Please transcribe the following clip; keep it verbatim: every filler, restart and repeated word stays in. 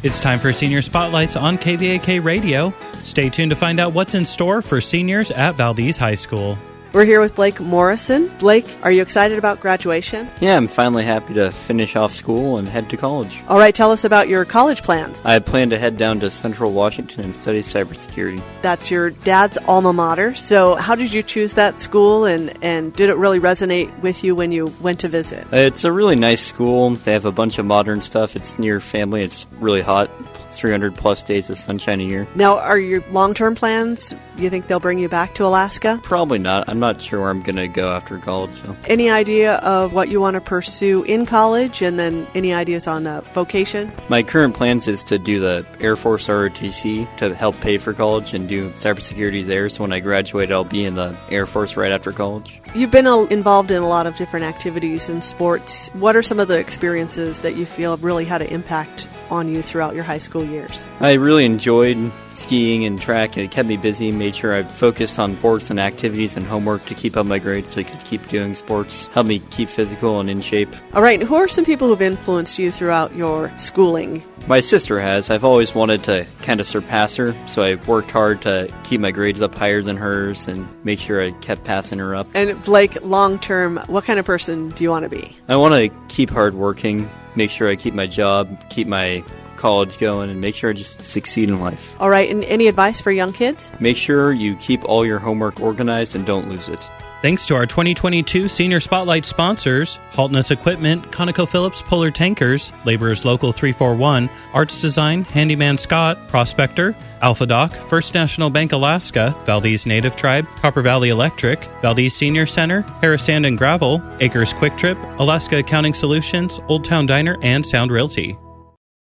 It's time for Senior Spotlights on K V A K Radio. Stay tuned to find out what's in store for seniors at Valdez High School. We're here with Blake Morrison. Blake, are you excited about graduation? Yeah, I'm finally happy to finish off school and head to college. All right, tell us about your college plans. I plan to head down to Central Washington and study cybersecurity. That's your dad's alma mater. So how did you choose that school, and, and did it really resonate with you when you went to visit? It's a really nice school. They have a bunch of modern stuff. It's near family. It's really hot. three hundred plus days of sunshine a year. Now, are your long-term plans, do you think they'll bring you back to Alaska? Probably not. I'm not sure where I'm going to go after college. So. Any idea of what you want to pursue in college, and then any ideas on uh, vocation? My current plans is to do the Air Force R O T C to help pay for college and do cybersecurity there. So when I graduate, I'll be in the Air Force right after college. You've been uh, involved in a lot of different activities and sports. What are some of the experiences that you feel really had an impact on you throughout your high school years? I really enjoyed skiing and track, and it kept me busy, made sure I focused on sports and activities and homework to keep up my grades so I could keep doing sports, helped me keep physical and in shape. All right, who are some people who've influenced you throughout your schooling? My sister has. I've always wanted to kind of surpass her, so I worked hard to keep my grades up higher than hers and make sure I kept passing her up. And Blake, long-term, what kind of person do you want to be? I want to keep hard working, make sure I keep my job, keep my college going, and make sure I just succeed in life. All right, and any advice for young kids? Make sure you keep all your homework organized and don't lose it. Thanks to our twenty twenty-two Senior Spotlight sponsors, Haltness Equipment, ConocoPhillips Polar Tankers, Laborers Local three forty-one, Arts Design, Handyman Scott, Prospector, Alpha Doc, First National Bank Alaska, Valdez Native Tribe, Copper Valley Electric, Valdez Senior Center, Harris Sand and Gravel, Acres Quick Trip, Alaska Accounting Solutions, Old Town Diner, and Sound Realty.